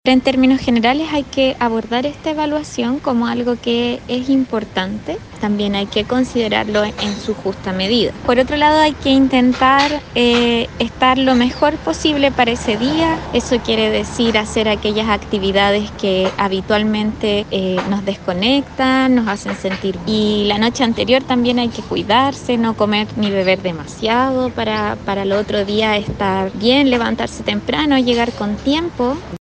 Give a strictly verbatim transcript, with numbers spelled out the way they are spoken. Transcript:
En términos generales hay que abordar esta evaluación como algo que es importante, también hay que considerarlo en su justa medida. Por otro lado, hay que intentar eh, estar lo mejor posible para ese día, eso quiere decir hacer aquellas actividades que habitualmente eh, nos desconectan, nos hacen sentir. Y la noche anterior también hay que cuidarse, no comer ni beber demasiado para, para el otro día estar bien, levantarse temprano, llegar con tiempo.